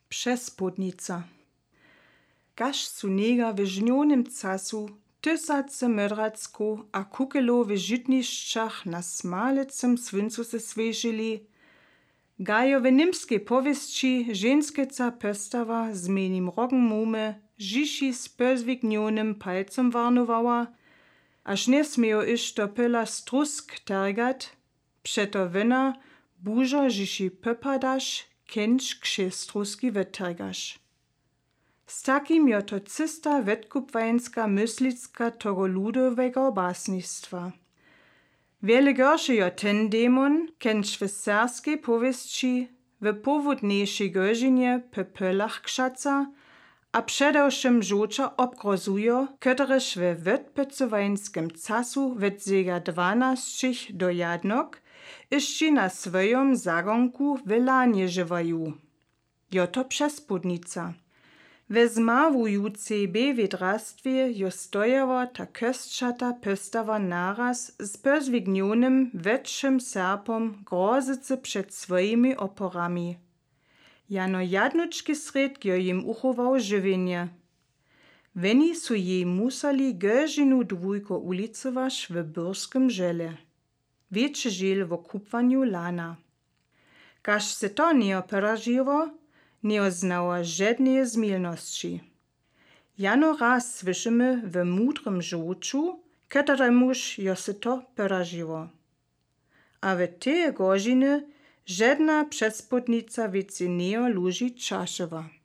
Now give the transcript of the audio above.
Přespodnica. Kaž su nega w žnjonym casu tysace mødracko a kukelo w žitnišćach na smalecym swincu se svežili, gajo w nimskiej powieści żenskeca postawa z menim rogom mumy Žiši z pözwignonym palcem warnowała, aż nie smiejo iż do pyla strusk tergat, przeto wyna bużo Žiši popadaš, kenč kše struski wytergaš. Z takim jo to cysta wetkupwańska myslicka tego ludowego basnictwa. Wiele gorszy jo ten demon, kenč w serskiej powieści w powódniejszej godzinie po pylach krzaca, a przedewszym żółcza obgrozujo, któreż w wetpycowańskim casu wedzega 12 do jadnok, jeszcze na swojom zagonku w lanie żywają. Jo to Přespodnica. W zmawujucej bewedrastwie jo stojowa ta köstšata postawa naraz z pözwignionym wetszym serpom grozycy przed swoimi oporami. Jano jadnučki sred jo jim uchował żywienie. Weni su jej musali godzinu dwójko ulicować w burskim żele. Wiecie żel w kupwaniu lana. Każ se to nie operažiło, nie oznała żadnej zmielności. Jano raz słyszymy w mudrym żółczu, któremuż jo se to poražiło. A w tej godziny żadna Přespodnica wiecie nie luži čaševa.